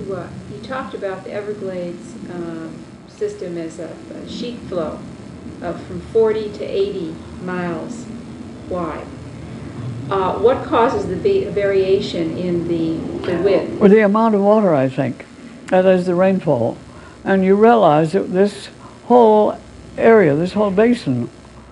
you talked about the Everglades system as a sheet flow of from 40 to 80 miles wide. What causes the variation in the width? Well, the amount of water, I think. That is the rainfall. And you realize that this whole area, this whole basin,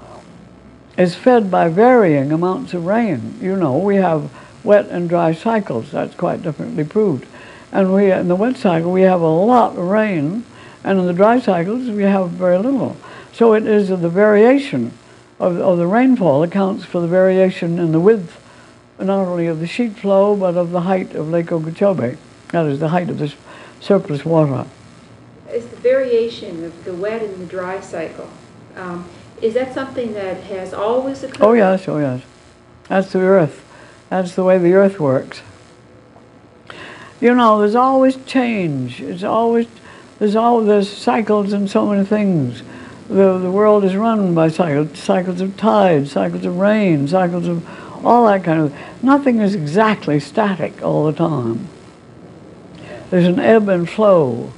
is fed by varying amounts of rain. You know, we have wet and dry cycles. That's quite differently proved. And in the wet cycle, we have a lot of rain, and in the dry cycles, we have very little. So it is the variation of the rainfall accounts for the variation in the width, not only of the sheet flow, but of the height of Lake Okeechobee. That is the height of this surplus water. Is the variation of the wet and the dry cycle, is that something that has always occurred? Oh yes, oh yes. That's the earth. That's the way the earth works. You know, there's always change. There's cycles in so many things. The world is run by cycles of tide, cycles of rain, cycles of all that kind of. Nothing is exactly static all the time. There's an ebb and flow.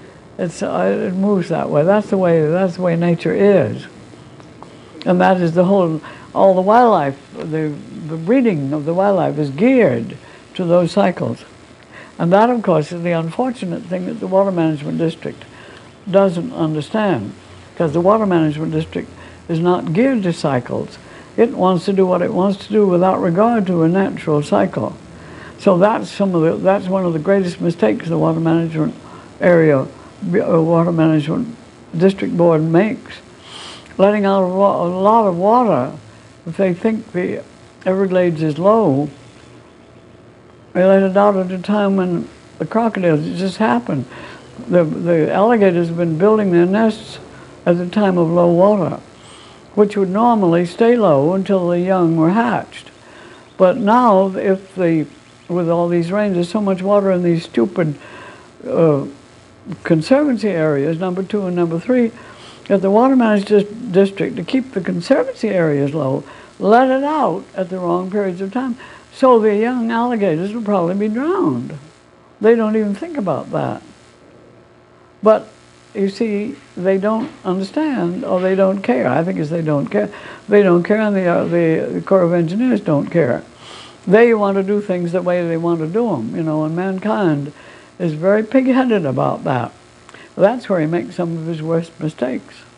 It moves that way. That's the way nature is, and that is all the wildlife. The breeding of the wildlife is geared to those cycles, and that, of course, is the unfortunate thing that the Water Management District doesn't understand, because the Water Management District is not geared to cycles. It wants to do what it wants to do without regard to a natural cycle. So that's one of the greatest mistakes the Water Management Water Management District Board makes, letting out a lot of water. If they think the Everglades is low, they let it out at a time when the crocodiles, it just happened. The alligators have been building their nests at the time of low water, which would normally stay low until the young were hatched. But now, with all these rains, there's so much water in these stupid conservancy areas, number 2 and number 3, that the Water Management District, to keep the conservancy areas low, let it out at the wrong periods of time. So the young alligators will probably be drowned. They don't even think about that. But you see, they don't understand, or they don't care. I think it's they don't care. They don't care, and the Corps of Engineers don't care. They want to do things the way they want to do them, you know, and mankind is very pig-headed about that. That's where he makes some of his worst mistakes.